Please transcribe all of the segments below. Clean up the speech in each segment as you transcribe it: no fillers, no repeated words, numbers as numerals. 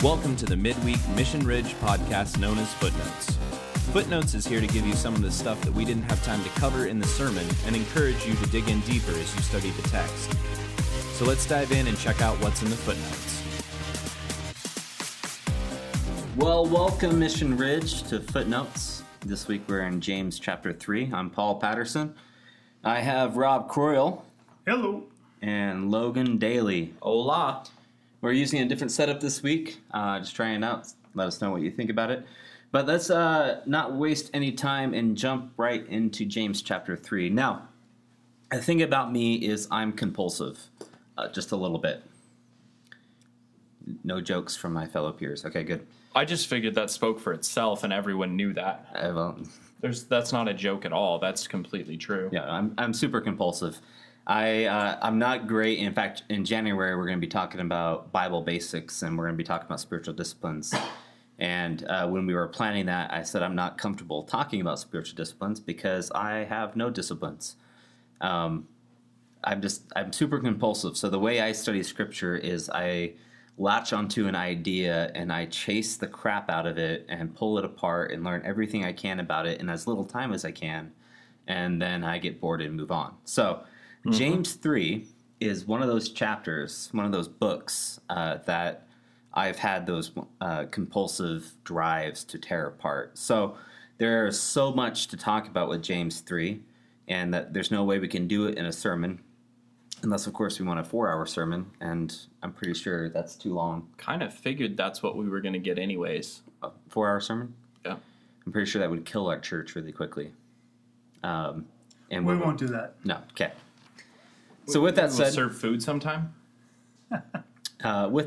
Welcome to the Midweek Mission Ridge podcast known as Footnotes. Footnotes is here to give you some of the stuff that we didn't have time to cover in the sermon and encourage you to dig in deeper as you study the text. So let's dive in and check out what's in the footnotes. Well, welcome Mission Ridge to Footnotes. This week we're in James chapter 3. I'm Paul Patterson. I have Rob Croyle. Hello. And Logan Daly. Hola. We're using a different setup this week. Just trying it out. Let us know what you think about it. But let's not waste any time and jump right into James chapter 3. Now, the thing about me is I'm compulsive. Just a little bit. No jokes from my fellow peers. Okay, good. I just figured that spoke for itself, and everyone knew that. That's not a joke at all. That's completely true. Yeah, I'm super compulsive. I'm not great. In fact, in January we're going to be talking about Bible basics, and we're going to be talking about spiritual disciplines. And when we were planning that, I said I'm not comfortable talking about spiritual disciplines because I have no disciplines. I'm super compulsive. So the way I study Scripture is I latch onto an idea and I chase the crap out of it and pull it apart and learn everything I can about it in as little time as I can, and then I get bored and move on. So James 3 is one of those chapters, one of those books that I've had those compulsive drives to tear apart. So there's so much to talk about with James 3, and that there's no way we can do it in a sermon, unless, of course, we want a 4-hour sermon, and I'm pretty sure that's too long. Kind of figured that's what we were going to get anyways. A 4-hour sermon? Yeah. I'm pretty sure that would kill our church really quickly. And we won't do that. No, okay. So with that We'll said, serve food sometime. we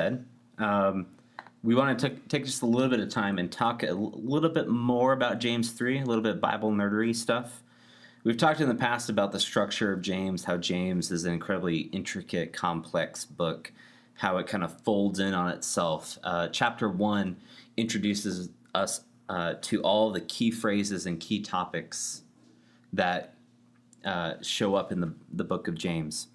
want to take just a little bit of time and talk a little bit more about James 3, a little bit of Bible nerdery stuff. We've talked in the past about the structure of James, how James is an incredibly intricate, complex book, how it kind of folds in on itself. Chapter 1 introduces us to all the key phrases and key topics that show up in the book of James.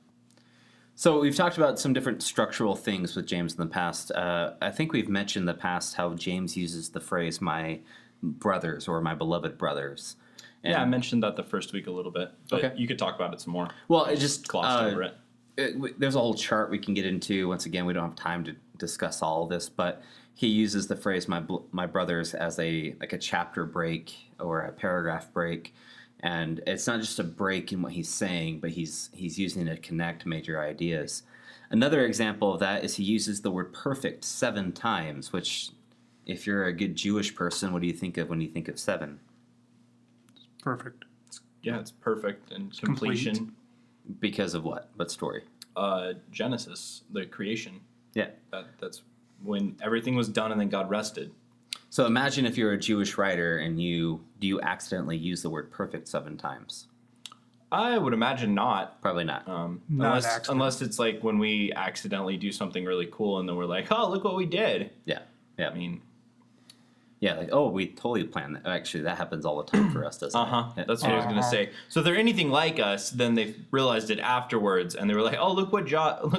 So we've talked about some different structural things with James in the past. I think we've mentioned in the past how James uses the phrase "my brothers" or "my beloved brothers." And I mentioned that the first week a little bit, but Okay. you could talk about it some more. Well, it just Glossed over it. There's a whole chart we can get into. Once again, we don't have time to discuss all of this, but he uses the phrase "my brothers" as a chapter break or a paragraph break. And it's not just a break in what he's saying, but he's using it to connect major ideas. Another example of that is he uses the word perfect 7 times, which, if you're a good Jewish person, what do you think of when you think of 7? Perfect. Yeah, it's perfect and completion. Complete. Because of what? What story? Genesis, the creation. Yeah. That's when everything was done and then God rested. So imagine if you're a Jewish writer and do you accidentally use the word perfect 7 times? I would imagine not. Probably not. Not Unless it's like when we accidentally do something really cool and then we're like, oh, look what we did. Yeah. I mean, yeah, like, oh, we totally planned that. Actually, that happens all the time for us, doesn't it? Yeah. That's what I was going to say. So if they're anything like us, then they realized it afterwards, and they were like, "Oh, look what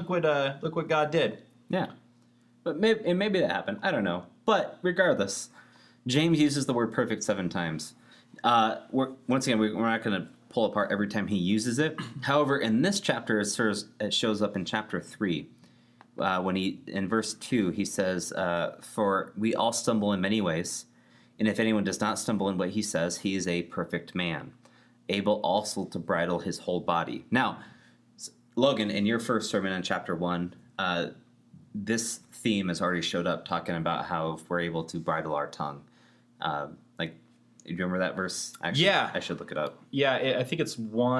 God did." Yeah, but maybe that happened. I don't know. But regardless, James uses the word perfect 7 times. Once again, we're not going to pull apart every time he uses it. However, in this chapter, it shows up in chapter 3. When in verse 2, he says, "For we all stumble in many ways, and if anyone does not stumble in what he says, he is a perfect man, able also to bridle his whole body." Now, Logan, in your first sermon in chapter 1, this theme has already showed up, talking about how we're able to bridle our tongue. Do you remember that verse? Actually, Yeah. I should look it up. Yeah, I think it's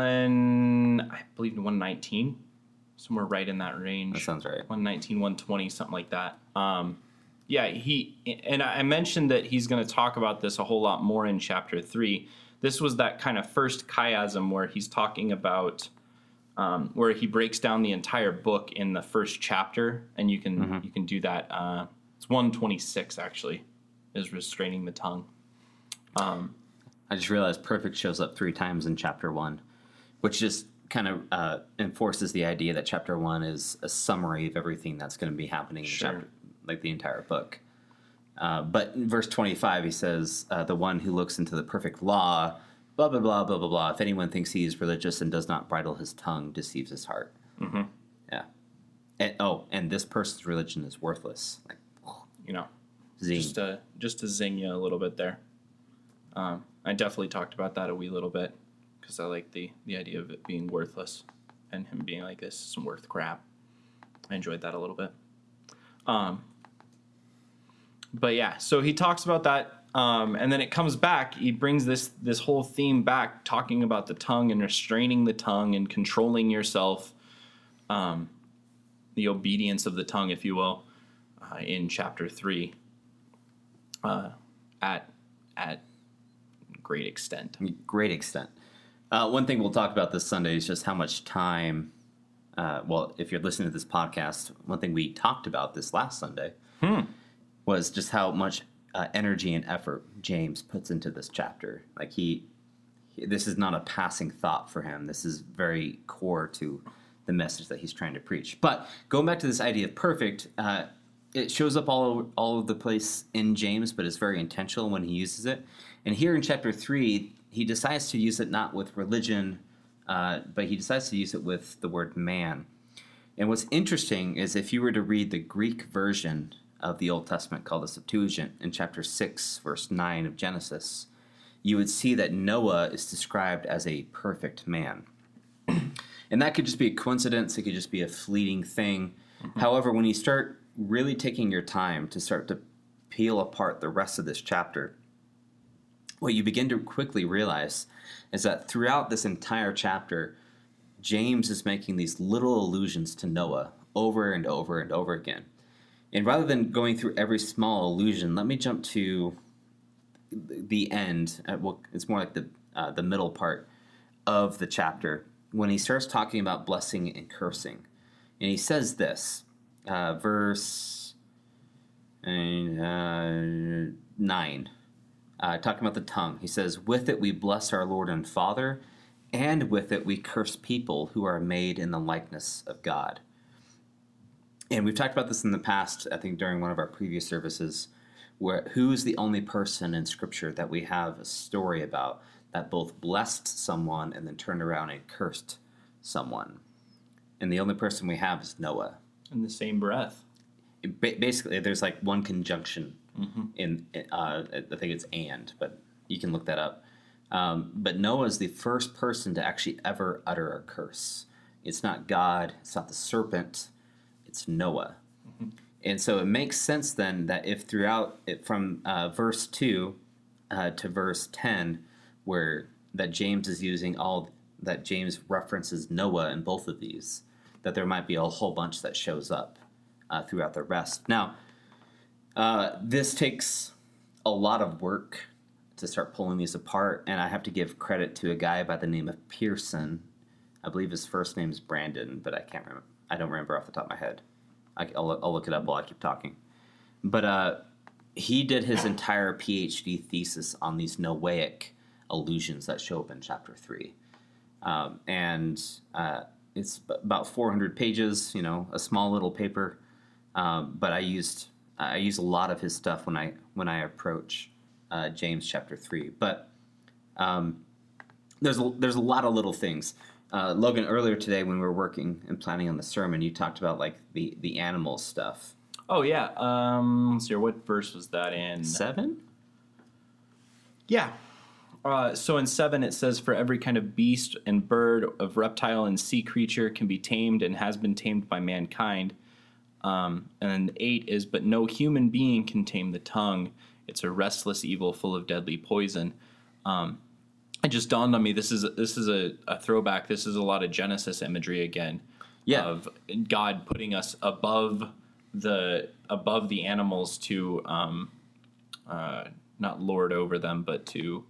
119, somewhere right in that range. That sounds right. 119, 120, something like that. I mentioned that he's going to talk about this a whole lot more in chapter 3. This was that kind of first chiasm where he's talking about where he breaks down the entire book in the first chapter, and you can do that. It's 126 actually, is restraining the tongue. I just realized perfect shows up 3 times in chapter 1, which just kind of enforces the idea that chapter 1 is a summary of everything that's going to be happening in like the entire book. But in verse 25, he says, the one who looks into the perfect law, blah, blah, blah, blah, blah, blah. If anyone thinks he is religious and does not bridle his tongue, deceives his heart. Mm-hmm. Yeah. And this person's religion is worthless. Like, zing. Just to zing you a little bit there. I definitely talked about that a wee little bit because I like the idea of it being worthless and him being like, this isn't worth crap. I enjoyed that a little bit. But yeah, so he talks about that, and then it comes back. He brings this whole theme back, talking about the tongue and restraining the tongue and controlling yourself, the obedience of the tongue, if you will, in chapter 3, at great extent. Great extent. One thing we'll talk about this Sunday is just how much time. If you're listening to this podcast, one thing we talked about this last Sunday was just how much energy and effort James puts into this chapter. Like this is not a passing thought for him. This is very core to the message that he's trying to preach. But going back to this idea of perfect, it shows up all over the place in James, but it's very intentional when he uses it. And here in chapter 3, he decides to use it not with religion, but he decides to use it with the word man. And what's interesting is if you were to read the Greek version of the Old Testament called the Septuagint in chapter 6, verse 9 of Genesis, you would see that Noah is described as a perfect man. And that could just be a coincidence. It could just be a fleeting thing. Mm-hmm. However, when you start really taking your time to start to peel apart the rest of this chapter, what you begin to quickly realize is that throughout this entire chapter, James is making these little allusions to Noah over and over and over again. And rather than going through every small allusion, let me jump to the end. It's more like the middle part of the chapter when he starts talking about blessing and cursing. And he says this, verse 9, talking about the tongue. He says, "With it we bless our Lord and Father, and with it we curse people who are made in the likeness of God." And we've talked about this in the past, I think during one of our previous services, where who is the only person in Scripture that we have a story about that both blessed someone and then turned around and cursed someone. And the only person we have is Noah. In the same breath. Basically, there's like one conjunction in, I think it's and, but you can look that up. But Noah is the first person to actually ever utter a curse. It's not God, it's not the serpent, it's Noah. Mm-hmm. And so it makes sense then that if throughout it from verse 2 to verse 10, where that James is using that James references Noah in both of these, that there might be a whole bunch that shows up throughout the rest. Now, this takes a lot of work to start pulling these apart, and I have to give credit to a guy by the name of Pearson. I believe his first name is Brandon, but I don't remember off the top of my head. I'll look it up while I keep talking. But he did his entire PhD thesis on these Noahic allusions that show up in chapter 3. And it's about 400 pages, a small little paper. But I used a lot of his stuff when I approach James chapter 3. But there's a lot of little things. Logan, earlier today when we were working and planning on the sermon, you talked about like the animal stuff. Oh yeah. Let's see, what verse was that in? 7? Yeah. So in 7 it says, "For every kind of beast and bird, of reptile and sea creature can be tamed and has been tamed by mankind." And then 8 is, "But no human being can tame the tongue. It's a restless evil full of deadly poison." It just dawned on me, this is a throwback. This is a lot of Genesis imagery again. Yeah. Of God putting us above the animals to not lord over them, but to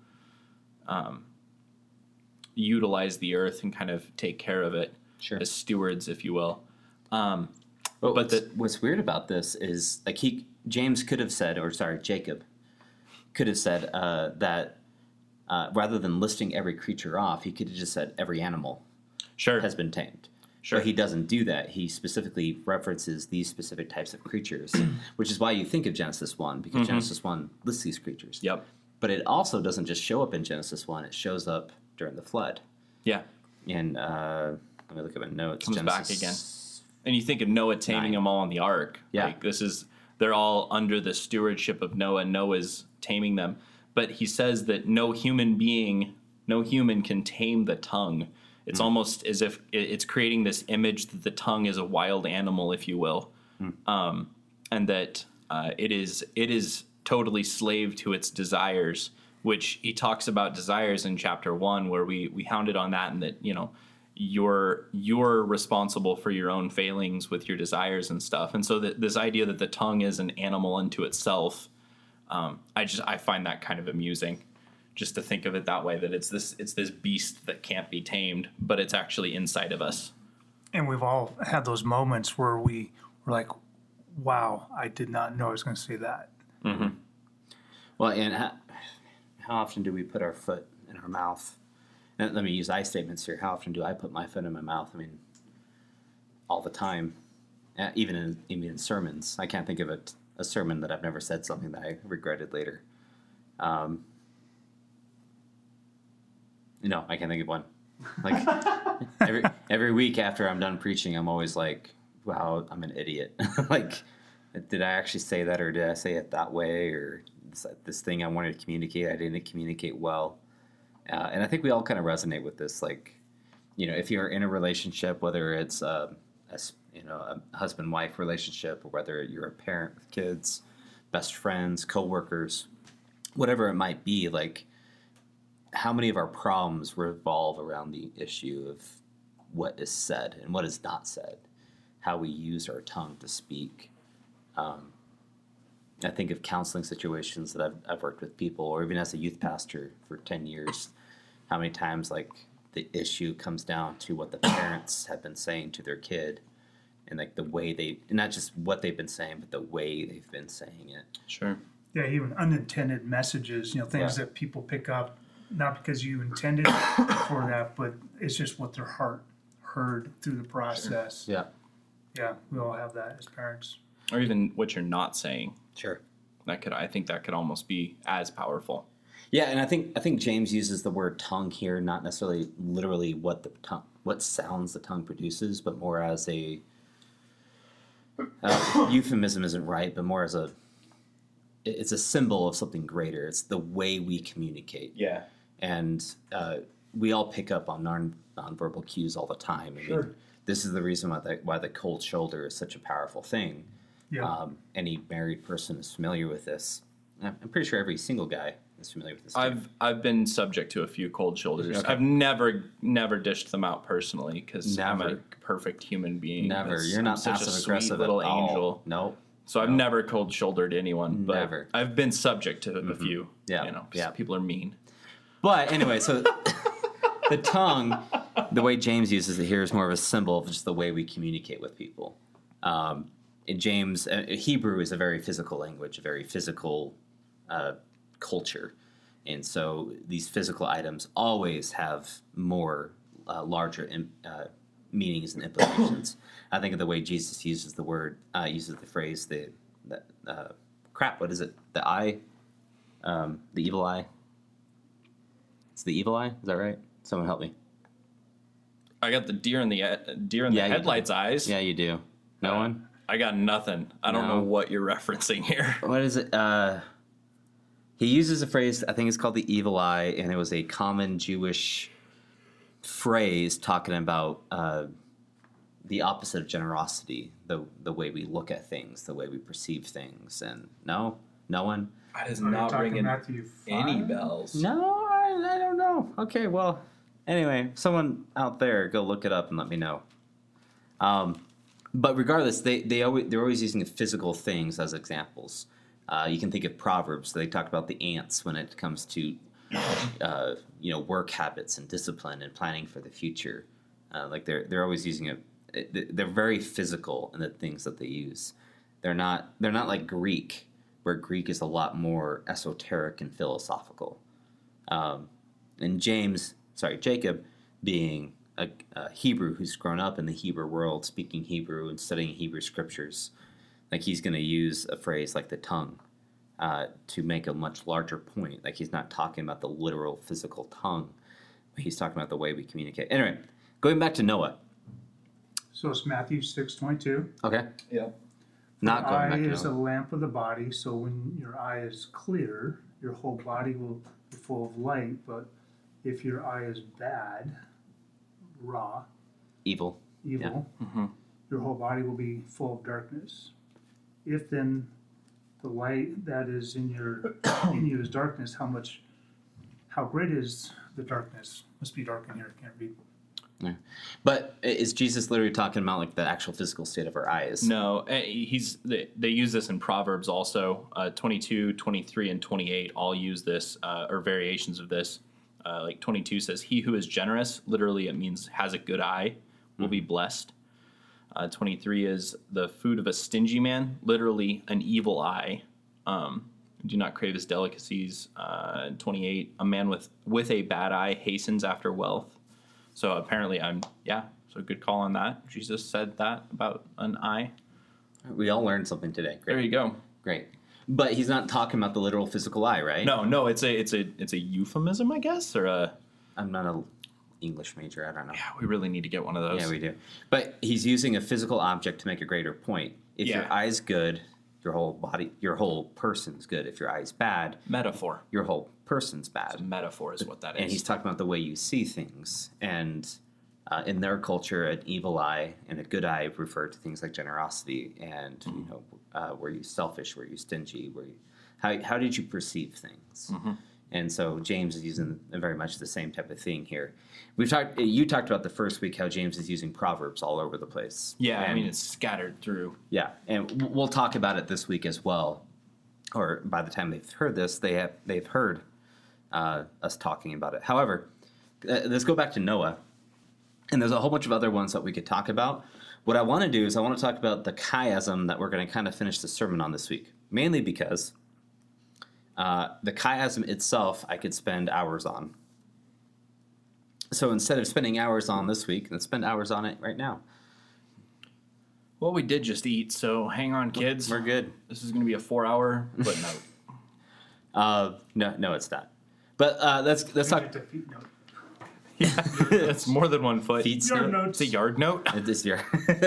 utilize the earth and kind of take care of it. Sure. As stewards, if you will. What's weird about this is like Jacob could have said that rather than listing every creature off, he could have just said every animal sure has been tamed. Sure. But he doesn't do that. He specifically references these specific types of creatures, which is why you think of Genesis 1, because Genesis 1 lists these creatures. Yep. But it also doesn't just show up in Genesis 1. It shows up during the flood. Yeah. And let me look at my notes. Comes back again. And you think of Noah taming 9. them all on the ark. Yeah. Like they're all under the stewardship of Noah. Noah's taming them. But he says that no human can tame the tongue. It's almost as if it's creating this image that the tongue is a wild animal, if you will, and that it is totally slave to its desires. Which he talks about desires in chapter 1, where we hounded on that, and that you're responsible for your own failings with your desires and stuff. And so this idea that the tongue is an animal unto itself, I find that kind of amusing. Just to think of it that way, that it's this beast that can't be tamed, but it's actually inside of us. And we've all had those moments where we were like, wow, I did not know I was going to say that. Mm-hmm. Well, and how often do we put our foot in our mouth? And let me use I statements here. How often do I put my foot in my mouth? I mean, all the time, even in sermons. I can't think of a sermon that I've never said something that I regretted later. No, I can't think of one. Like every week after I'm done preaching, I'm always like, "Wow, I'm an idiot." Like, did I actually say that, or did I say it that way, or this thing I wanted to communicate, I didn't communicate well? And I think we all kind of resonate with this. Like, if you're in a relationship, whether it's a husband-wife relationship, or whether you're a parent with kids, best friends, coworkers, whatever it might be, like, how many of our problems revolve around the issue of what is said and what is not said, how we use our tongue to speak. I think of counseling situations that I've worked with people, or even as a youth pastor for 10 years, how many times like the issue comes down to what the parents have been saying to their kid, and like the way not just what they've been saying, but the way they've been saying it. Sure. Yeah, even unintended messages, things that people pick up, not because you intended for that, but it's just what their heart heard through the process. Sure. Yeah. Yeah, we all have that as parents. Or even what you're not saying. Sure. I think that could almost be as powerful. Yeah, and I think James uses the word tongue here, not necessarily literally what sounds the tongue produces, but more as a euphemism isn't right, but more as it's a symbol of something greater. It's the way we communicate. Yeah. And we all pick up on nonverbal cues all the time. I mean, this is the reason why the cold shoulder is such a powerful thing. Yeah. Any married person is familiar with this. I'm pretty sure every single guy is familiar with this. I've been subject to a few cold shoulders. Okay. I've never dished them out personally because I'm a Never. perfect human being. Never. You're not such a passive sweet aggressive little at all. angel. Nope. So I've never cold shouldered anyone. But Never. I've been subject to a few. Yeah. 'Cause Yeah. people are mean. But anyway, so the tongue, the way James uses it here is more of a symbol of just the way we communicate with people. In James, Hebrew is a very physical language, a very physical culture. And so these physical items always have more larger meanings and implications. I think of the way Jesus uses the phrase, what is it? The eye? The evil eye? It's the evil eye? Is that right? Someone help me. I got the deer in the headlights eyes. Yeah, you do. No one? I got nothing. I don't know what you're referencing here. What is it? He uses a phrase, I think it's called the evil eye, and it was a common Jewish phrase talking about the opposite of generosity, the way we look at things, the way we perceive things. And no one? That is not ringing Matthew 5? any bells. No, I don't know. Okay, well, anyway, someone out there, go look it up and let me know. But regardless, they're always using physical things as examples. You can think of Proverbs. They talk about the ants when it comes to work habits and discipline and planning for the future. Like they're always using it. They're very physical in the things that they use. They're not like Greek, where Greek is a lot more esoteric and philosophical. And Jacob being a Hebrew who's grown up in the Hebrew world, speaking Hebrew and studying Hebrew scriptures, like he's going to use a phrase like the tongue to make a much larger point. Like he's not talking about the literal physical tongue, but he's talking about the way we communicate. Anyway, going back to Noah. So it's Matthew 6:22. Okay. Yeah. Not The going eye back to is the Noah. lamp of the body, so when your eye is clear, your whole body will be full of light. But if your eye is bad, raw, Evil. evil, Mm-hmm. your whole body will be full of darkness. If then the light that is in you is darkness, how great is the darkness? Must be dark in here. I can't read. Yeah. But is Jesus literally talking about like the actual physical state of our eyes? No, they use this in Proverbs also. 22, 23, and 28 all use this, or variations of this. Like 22 says, he who is generous, literally it means has a good eye, will be blessed. 23 is the food of a stingy man, literally an evil eye. Do not crave his delicacies. 28, a man with a bad eye hastens after wealth. So apparently so good call on that. Jesus said that about an eye. We all learned something today. Great. There you go. Great. But he's not talking about the literal physical eye, right? No, it's a euphemism, I guess, or a. I'm not an English major. I don't know. Yeah, we really need to get one of those. Yeah, we do. But he's using a physical object to make a greater point. If your eye's good, your whole body, your whole person's good. If your eye's bad, Metaphor. your whole person's bad. Metaphor is what that is. And he's talking about the way you see things. And in their culture, an evil eye and a good eye refer to things like generosity and were you selfish, were you stingy, how did you perceive things? Mm-hmm. And so James is using very much the same type of thing here. You talked about the first week how James is using Proverbs all over the place. Yeah, and, I mean it's scattered through. Yeah, and we'll talk about it this week as well. Or by the time they've heard this, they've heard us talking about it. However, let's go back to Noah. And there's a whole bunch of other ones that we could talk about. What I want to do is I want to talk about the chiasm that we're going to kind of finish the sermon on this week. Mainly because the chiasm itself I could spend hours on. So instead of spending hours on this week, let's spend hours on it right now. Well, we did just eat, so hang on, kids. We're good. This is going to be a 4-hour footnote. No, it's not. But let's talk. It's a feet note. That's more than 1 foot. Feet Yard note? notes. It's a yard note. This year.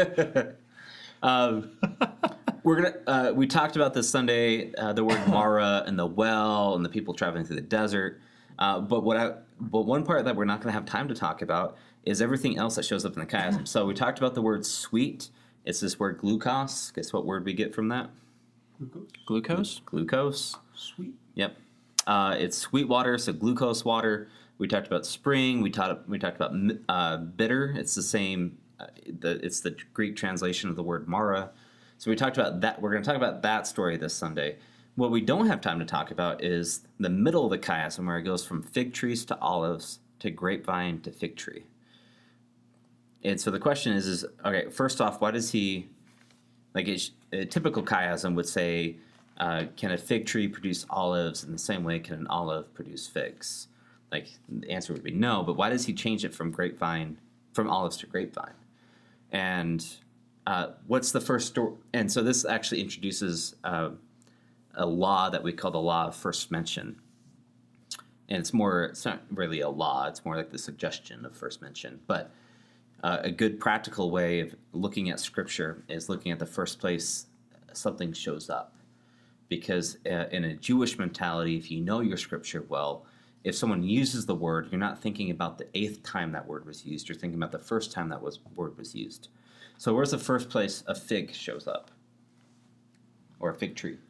We talked about this Sunday, the word Mara and the well and the people traveling through the desert. But one part that we're not going to have time to talk about is everything else that shows up in the chiasm. So we talked about the word sweet. It's this word glucose. Guess what word we get from that? Glucose. Glucose. Sweet. Yep. It's sweet water, so glucose water. We talked about spring. We talked about bitter. It's the same. It's the Greek translation of the word Mara. So we talked about that. We're going to talk about that story this Sunday. What we don't have time to talk about is the middle of the chiasm, where it goes from fig trees to olives to grapevine to fig tree. And so the question is okay, first off, why does he, like a typical chiasm would say, can a fig tree produce olives in the same way can an olive produce figs? Like, the answer would be no, but why does he change it from olives to grapevine? And what's the first story? And so this actually introduces a law that we call the law of first mention. And it's not really a law, it's more like the suggestion of first mention. But a good practical way of looking at Scripture is looking at the first place something shows up. Because in a Jewish mentality, if you know your Scripture well, if someone uses the word, you're not thinking about the 8th time that word was used. You're thinking about the first time that word was used. So where's the first place a fig shows up? Or a fig tree?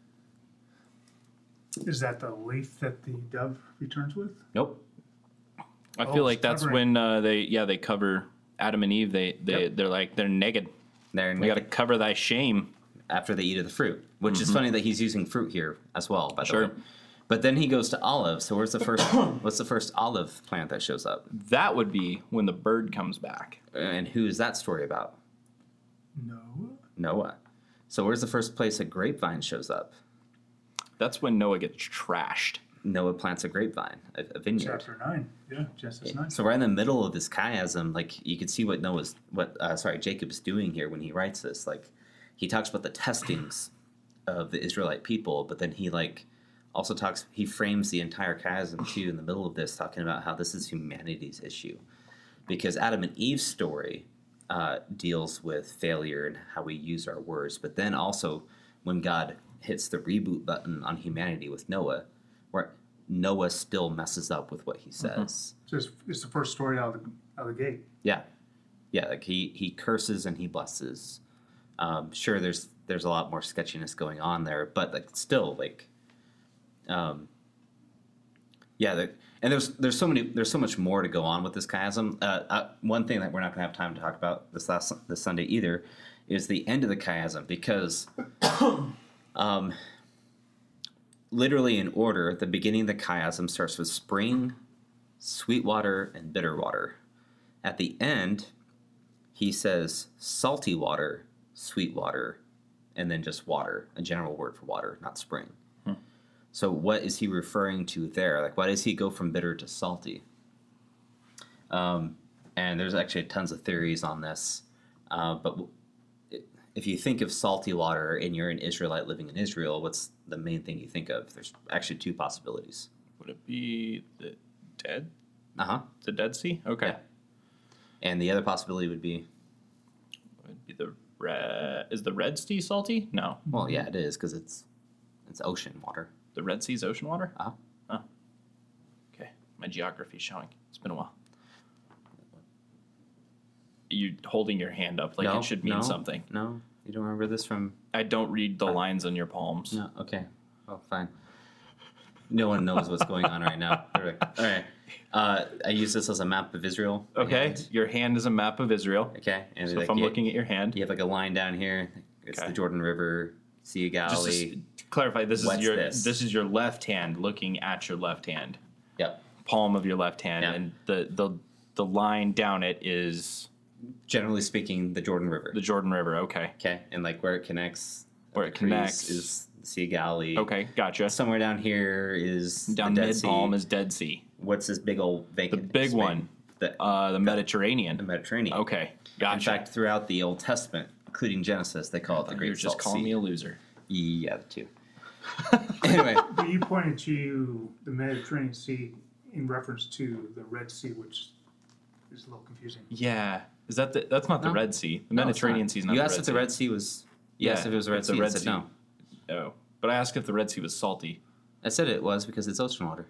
Is that the leaf that the dove returns with? Nope. I feel like that's covering. when they cover Adam and Eve. They're naked. We got to cover thy shame. After they eat of the fruit, which is funny that he's using fruit here as well, by the way. Sure. But then he goes to olives. So what's the first olive plant that shows up? That would be when the bird comes back. And who is that story about? No. Noah. So where's the first place a grapevine shows up? That's when Noah gets trashed. Noah plants a grapevine, a vineyard. Chapter 9. Yeah, Genesis 9. So right in the middle of this chiasm, like you could see what Jacob's doing here when he writes this. Like he talks about the testings of the Israelite people, but then he he frames the entire chiasm too in the middle of this, talking about how this is humanity's issue, because Adam and Eve's story deals with failure and how we use our words, but then also when God hits the reboot button on humanity with Noah, where Noah still messes up with what he says. So it's the first story out of the gate. Yeah, like he curses and he blesses. Sure, there's a lot more sketchiness going on there, but like still like, and there's so much more to go on with this chiasm. One thing that we're not going to have time to talk about this Sunday either is the end of the chiasm, because literally in order, the beginning of the chiasm starts with spring, sweet water, and bitter water. At the end, he says salty water, sweet water, and then just water, a general word for water, not spring. So what is he referring to there? Like, why does he go from bitter to salty? And there's actually tons of theories on this. But if you think of salty water and you're an Israelite living in Israel, what's the main thing you think of? There's actually two possibilities. Would it be the dead? Uh-huh. The Dead Sea? Okay. Yeah. And the other possibility would be? Would be is the Red Sea salty? No. Well, yeah, it is, because it's ocean water. The Red Sea's ocean water? Uh-huh. Oh. Okay. My geography's showing. It's been a while. You holding your hand up like it should mean something. No, you don't remember this from... I don't read the lines on your palms. No, okay. Well, fine. No one knows what's going on right now. All right. I use this as a map of Israel. Okay. And, your hand is a map of Israel. okay. And So if I'm looking at your hand. you have like a line down here. It's Okay. the Jordan River, Sea of Just Galilee. to clarify, this What's is your this? this is your left hand looking at your left hand. Yep. Palm of your left hand. Yeah. And the line down it is Generally speaking, the Jordan River. the Jordan River. Okay. Okay. And like where it connects. Where the it connects. crease is the Sea of Galilee. Okay, gotcha. Somewhere down here is Down the Dead mid Sea. palm is Dead Sea. What's this big old The vacant big space? one. The The Mediterranean. Mediterranean. Okay, gotcha. In fact, throughout the Old Testament, including Genesis, they call it the Great You're just Salt calling Sea. me a loser. Yeah, the two. Anyway, But you pointed to the Mediterranean Sea in reference to the Red Sea, which is a little confusing. Yeah. Is that that's not the No. Red Sea. The no, it's Mediterranean Sea is not You the asked Red if Sea. the Red Sea was. Yes, Yeah, if it was the Red it's the Sea. Red I said Sea. no. Oh. But I asked if the Red Sea was salty. I said it was because it's ocean water.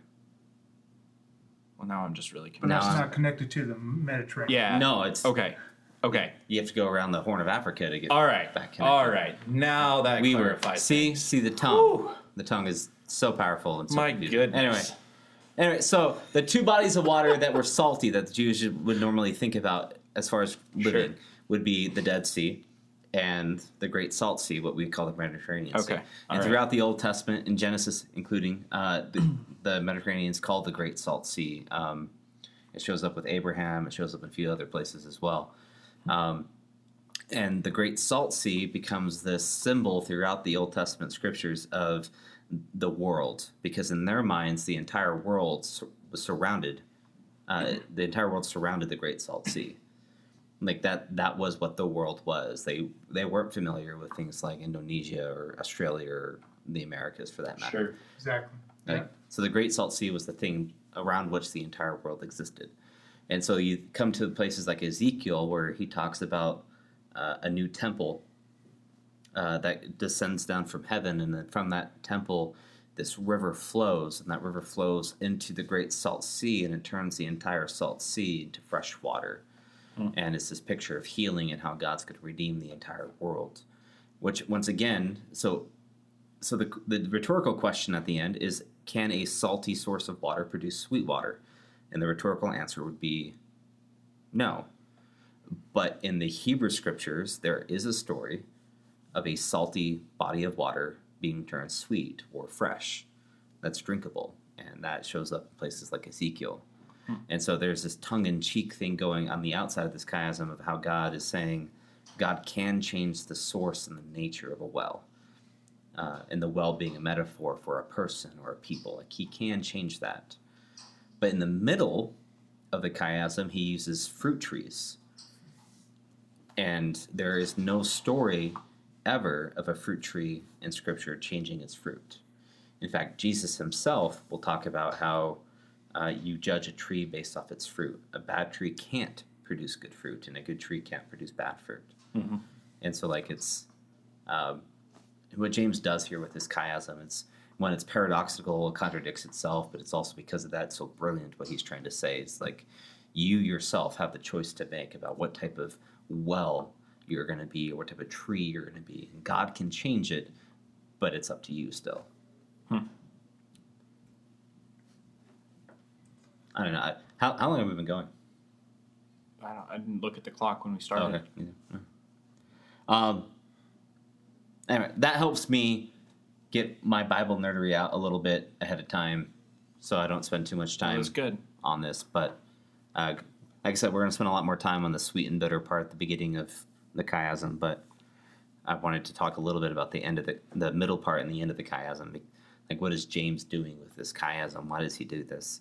Well, now I'm just really But confused. that's No. not connected to the Mediterranean. Yeah. No, it's Okay. Okay. You have to go around the Horn of Africa to get. All right. Back connected. All right. Now that We were clarifies. see the tongue. The tongue is so powerful and so My confusing. goodness. Anyway, so the two bodies of water that were salty that the Jews would normally think about as far as living Sure. would be the Dead Sea and the Great Salt Sea, what we call the Mediterranean Sea. Okay, all And right. throughout the Old Testament, in Genesis including, the Mediterranean is called the Great Salt Sea. It shows up with Abraham. It shows up in a few other places as well. And the Great Salt Sea becomes this symbol throughout the Old Testament scriptures of the world, because in their minds, the entire world was surrounded. The entire world surrounded the Great Salt Sea. Like that was what the world was. They weren't familiar with things like Indonesia or Australia or the Americas, for that matter. Sure. Exactly. Like, so the Great Salt Sea was the thing around which the entire world existed. And so you come to places like Ezekiel, where he talks about a new temple that descends down from heaven, and then from that temple, this river flows, and that river flows into the Great Salt Sea, and it turns the entire Salt Sea into fresh water. And it's this picture of healing and how God's going to redeem the entire world. Which, once again, so the rhetorical question at the end is, can a salty source of water produce sweet water? And the rhetorical answer would be no. But in the Hebrew scriptures, there is a story of a salty body of water being turned sweet or fresh that's drinkable. And that shows up in places like Ezekiel. And so there's this tongue-in-cheek thing going on the outside of this chiasm of how God is saying God can change the source and the nature of a well. and the well being a metaphor for a person or a people. Like he can change that. But in the middle of the chiasm, he uses fruit trees. And there is no story ever of a fruit tree in Scripture changing its fruit. In fact, Jesus himself will talk about how you judge a tree based off its fruit. A bad tree can't produce good fruit, and a good tree can't produce bad fruit. Mm-hmm. And so, like, it's what James does here with this chiasm. It's when it's paradoxical, it contradicts itself, but it's also because of that it's so brilliant. What he's trying to say is like, you yourself have the choice to make about what type of well you're going to be, or what type of tree you're going to be. And God can change it, but it's up to you still. I don't know. How long have we been going? I didn't look at the clock when we started. Okay. Yeah. Anyway, that helps me get my Bible nerdery out a little bit ahead of time, so I don't spend too much That time was good. on this. But like I said, we're going to spend a lot more time on the sweet and bitter part at the beginning of the chiasm. But I wanted to talk a little bit about the end of the middle part and the end of the chiasm. Like, what is James doing with this chiasm? Why does he do this?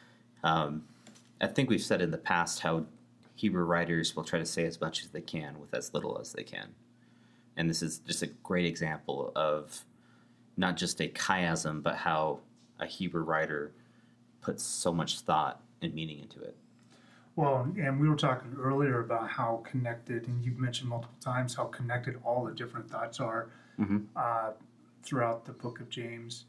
I think we've said in the past how Hebrew writers will try to say as much as they can with as little as they can. And this is just a great example of not just a chiasm, but how a Hebrew writer puts so much thought and meaning into it. Well, and we were talking earlier about how connected, and you've mentioned multiple times how connected all the different thoughts are throughout the book of James.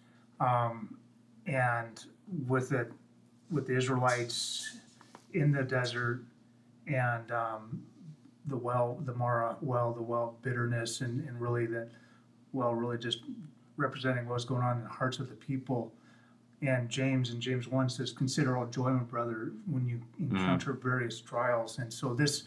And with the Israelites in the desert, and the Mara well, the well bitterness, and really that well really just representing what's going on in the hearts of the people. And James 1 says, "Consider all joy, my brother, when you encounter various trials." And so this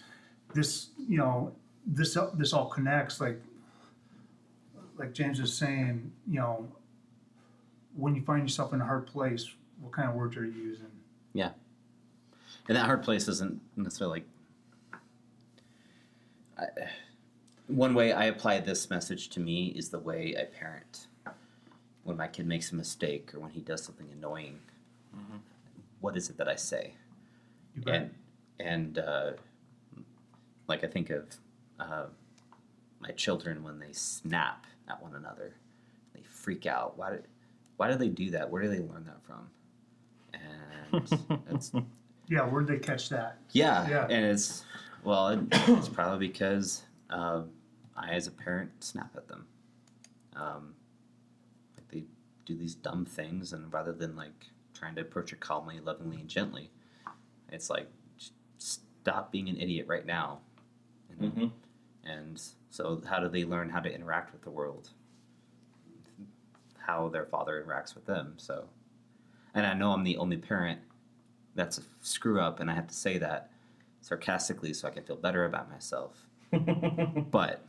all connects. Like James is saying, when you find yourself in a hard place, what kind of words are you using? Yeah. And that hard place isn't necessarily one way I apply this message to me is the way I parent. When my kid makes a mistake or when he does something annoying, what is it that I say? You bet. And like I think of my children when they snap at one another, they freak out. Why do they do that? Where do they learn that from? And it's Yeah, where'd they catch that? yeah. And it's probably because I, as a parent, snap at them. Like they do these dumb things, and rather than like trying to approach it calmly, lovingly, and gently, it's like, stop being an idiot right now. And so, how do they learn how to interact with the world? How their father interacts with them. So, and I know I'm the only parent that's a screw up, and I have to say that sarcastically so I can feel better about myself. But,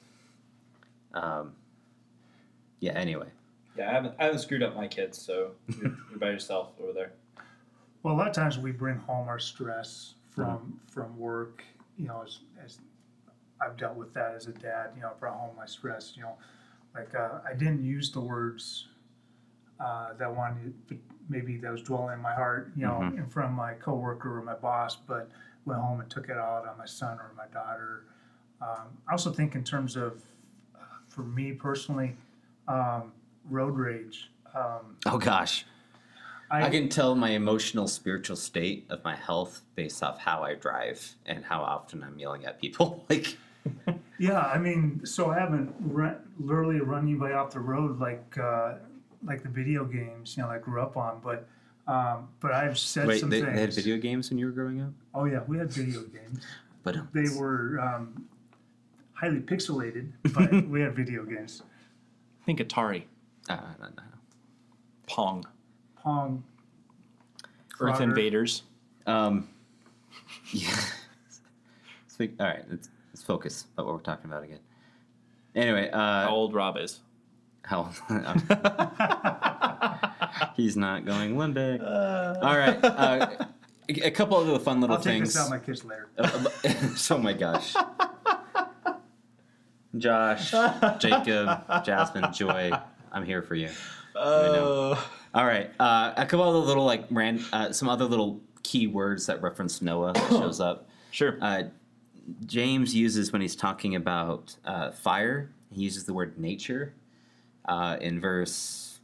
yeah. Anyway. Yeah, I haven't screwed up my kids, so you're by yourself over there. Well, a lot of times we bring home our stress from work. As I've dealt with that as a dad. I brought home my stress. I didn't use the words that maybe that was dwelling in my heart. In front of my coworker or my boss, but went home and took it out on my son or my daughter. I also think in terms of, for me personally, road rage. Oh gosh. I can tell my emotional, spiritual state of my health based off how I drive and how often I'm yelling at people. Yeah, I mean, so I haven't literally run anybody off the road like the video games, I grew up on, but I've said some things. They had video games when you were growing up? Oh yeah, we had video games. But they were highly pixelated, but we had video games. I think Atari. I don't know. Pong. Frogger. Earth Invaders. Yeah. All right, let's focus about what we're talking about again. Anyway, How old Rob is. How old? He's not going limbic. All right, a couple of the fun little I'll take things. this out my kids later. Oh my gosh. Josh, Jacob, Jasmine, Joy, I'm here for you. Oh. All right. A couple other little some other little key words that reference Noah that shows up. Sure. James uses when he's talking about fire. He uses the word nature in verse.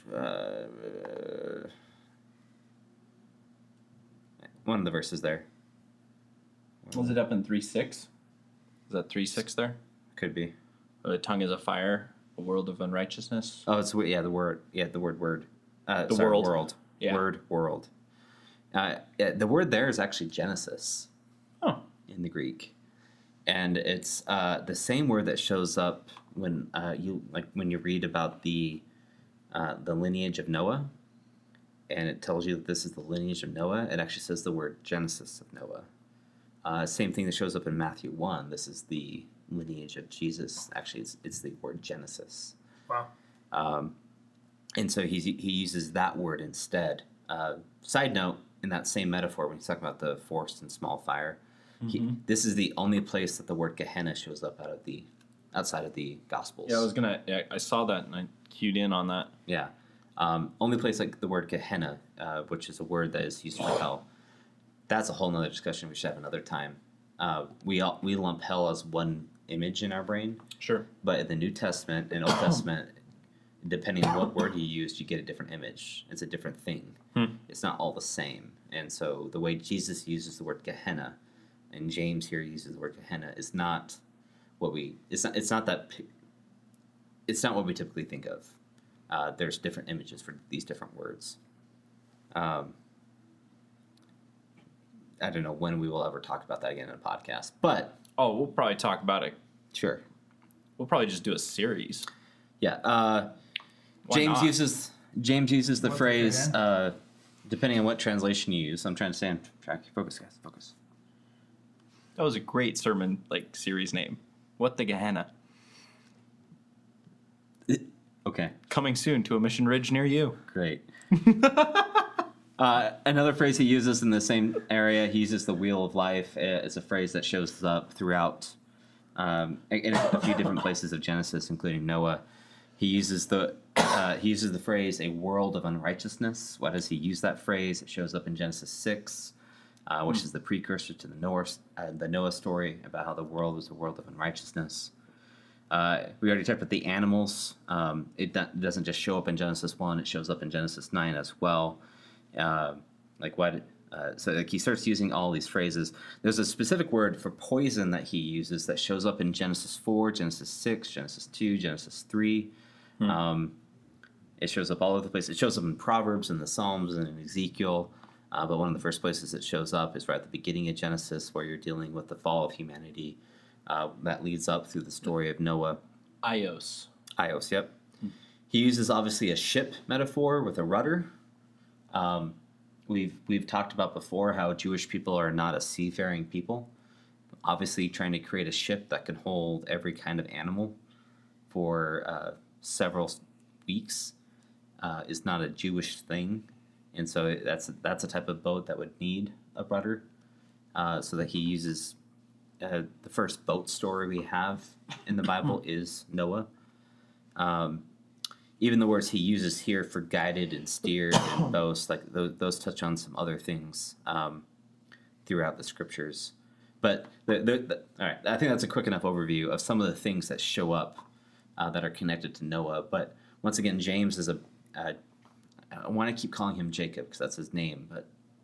One of the verses there. Was it up in 3:6? Is that 3:6 there? Could be. The tongue is a fire, a world of unrighteousness. Oh, it's the word. Yeah, the word. World. World. Yeah. World. The word there is actually Genesis. Oh. In the Greek, and it's the same word that shows up when you read about the lineage of Noah, and it tells you that this is the lineage of Noah. It actually says the word Genesis of Noah. Same thing that shows up in Matthew 1. This is the lineage of Jesus. Actually, it's the word Genesis. Wow. And so he uses that word instead. Side note, in that same metaphor, when he's talking about the forest and small fire, this is the only place that the word Gehenna shows up outside of the Gospels. Yeah, I saw that and I cued in on that. Yeah. Only place like the word Gehenna, which is a word that is used for hell. That's a whole nother discussion we should have another time. We lump hell as one image in our brain. Sure. But in the New Testament and Old Testament, depending on what word you use, you get a different image. It's a different thing. It's not all the same. And so the way Jesus uses the word Gehenna, and James here uses the word Gehenna, is not what we. It's not what we typically think of. There's different images for these different words. I don't know when we will ever talk about that again in a podcast, but we'll probably talk about it. Sure. We'll probably just do a series. Yeah. James uses the phrase, depending on what translation you use. I'm trying to stay on track. Focus, guys. Focus. That was a great sermon series name. What the Gehenna? Okay. Coming soon to a Mission Ridge near you. Great. Another phrase he uses in the same area, he uses the wheel of life. It's a phrase that shows up throughout in a few different places of Genesis, including Noah. He uses the phrase "a world of unrighteousness." Why does he use that phrase? It shows up in Genesis 6, which is the precursor to the Noah story about how the world was a world of unrighteousness. We already talked about the animals. It doesn't just show up in Genesis 1; it shows up in Genesis 9 as well. He starts using all these phrases. There's a specific word for poison that he uses that shows up in Genesis 4, Genesis 6, Genesis 2, Genesis 3. It shows up all over the place. It shows up in Proverbs and the Psalms and in Ezekiel. But one of the first places it shows up is right at the beginning of Genesis, where you're dealing with the fall of humanity that leads up through the story of Noah. Ios, yep. He uses obviously a ship metaphor with a rudder. We've talked about before how Jewish people are not a seafaring people. Obviously, trying to create a ship that can hold every kind of animal for several weeks is not a Jewish thing, and so that's a type of boat that would need a rudder. So that he uses the first boat story we have in the Bible is Noah. Even the words he uses here for guided and steered and boast, like those touch on some other things throughout the scriptures. But all right, I think that's a quick enough overview of some of the things that show up that are connected to Noah. But once again, James is I want to keep calling him Jacob because that's his name, but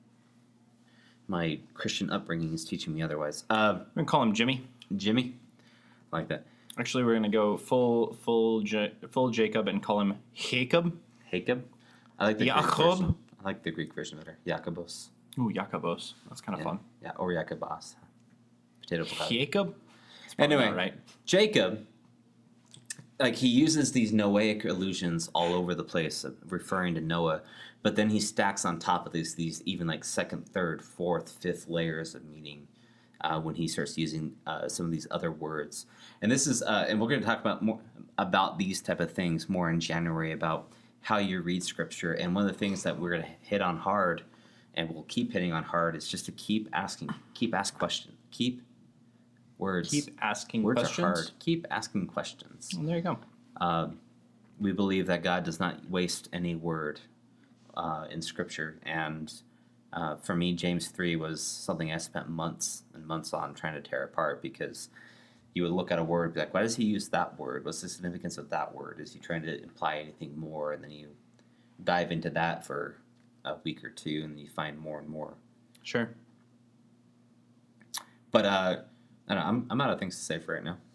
my Christian upbringing is teaching me otherwise. I'm going to call him Jimmy. Jimmy? I like that. Actually, we're going to go full Jacob and call him Jacob. Jacob? I like the Greek Jacob. version. I like the Greek version better. Jakobos. Ooh, Jakobos. That's kind of fun. Yeah, or Jakobos. Potato. Jacob? Anyway, right. Jacob, he uses these Noahic allusions all over the place, referring to Noah, but then he stacks on top of these even second, third, fourth, fifth layers of meaning when he starts using some of these other words. And this is, and we're going to talk about these type of things more in January about how you read Scripture. And one of the things that we're going to hit on hard, and we'll keep hitting on hard, is just to keep asking questions, keep words. Keep asking words questions. Words are hard. Keep asking questions. Well, there you go. we believe that God does not waste any word in Scripture. And for me, James 3 was something I spent months and months on trying to tear apart, because you would look at a word and be like, why does he use that word? What's the significance of that word? Is he trying to imply anything more? And then you dive into that for a week or two, and you find more and more. Sure. But I don't know, I'm out of things to say for right now.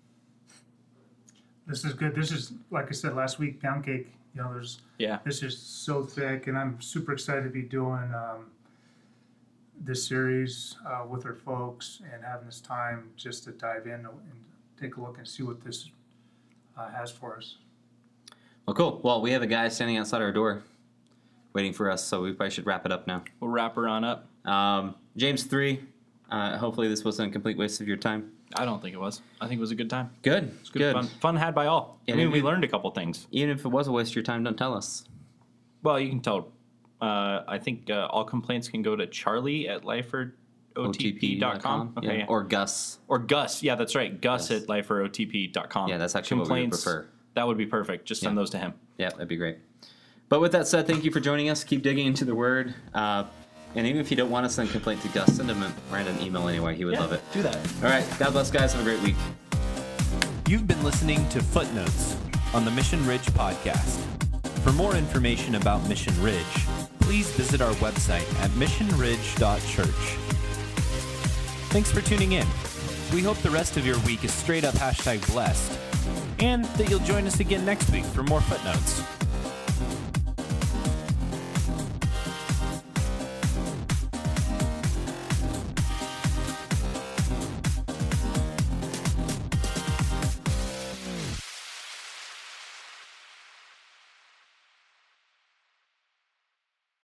This is good. This is, like I said last week, pound cake. You know, this is so thick, and I'm super excited to be doing this series with our folks and having this time just to dive in and take a look and see what this has for us. Well, cool. Well, we have a guy standing outside our door waiting for us, so we probably should wrap it up now. We'll wrap her on up. James 3, hopefully this wasn't a complete waste of your time. I don't think it was. I think it was a good time. Good. It's good. Fun had by all. Yeah, I mean, we learned a couple things. Even if it was a waste of your time, don't tell us. Well, you can tell. I think all complaints can go to Charlie at liferotp.com. Okay, yeah. Or Gus. Or Gus. Yeah, that's right. Gus at liferotp.com. Yeah, that's actually complaints, what we would prefer. That would be perfect. Just send those to him. Yeah, that'd be great. But with that said, thank you for joining us. Keep digging into the Word. And even if you don't want to send a complaint to Gus, send him a random email anyway. He would love it. Do that. All right. God bless, guys. Have a great week. You've been listening to Footnotes on the Mission Ridge podcast. For more information about Mission Ridge, please visit our website at missionridge.church. Thanks for tuning in. We hope the rest of your week is straight up #blessed, and that you'll join us again next week for more Footnotes.